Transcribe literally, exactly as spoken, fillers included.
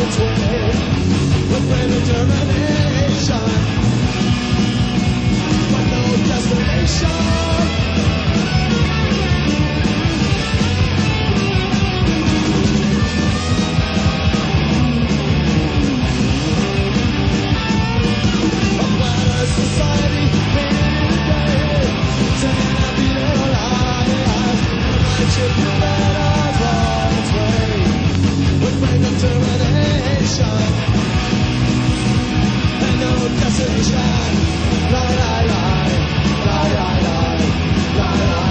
its way with brave determination, but no destination. Society, painted today, saying happy little lives, and my children let us on its way, with brave determination, and no destination. Lie, lie, lie, lie, lie, lie, lie, lie.